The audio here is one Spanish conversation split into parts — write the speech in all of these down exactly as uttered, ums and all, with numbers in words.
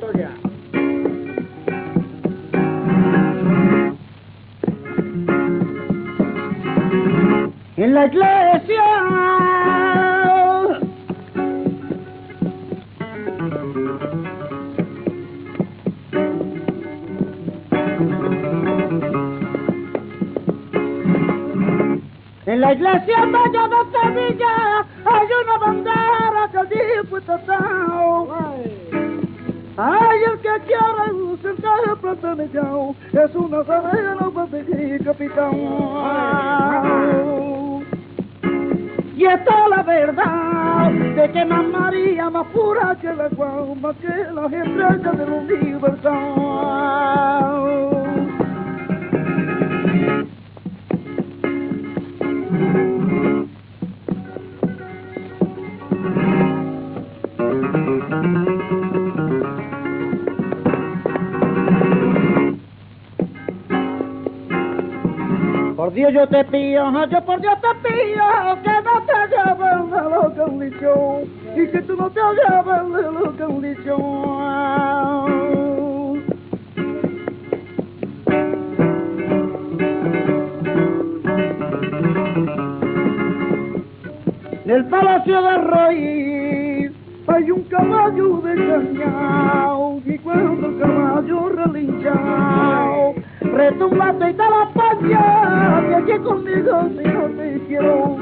esto ya. En la iglesia en la iglesia bella de Sevilla hay una bandera que dice tatao. Ay, el que quiera sentar platanillao es una zarena de capitán. Y esta es la verdad de que más María más pura que la guama, que las estrellas del universal. Por Dios yo te pido, yo por Dios te pido que no te lleven de lo que han dicho y que tú no te lleven de lo que han dicho. En el palacio de Rey hay un caballo de cañao y cuando el caballo relinchao retumbate y te la paña que aquí conmigo si no te quiero.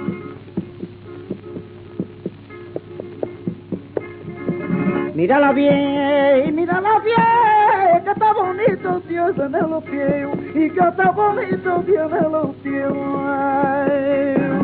Mírala bien, mírala bien, que está bonito tiene los pies y que está bonito tiene los pies.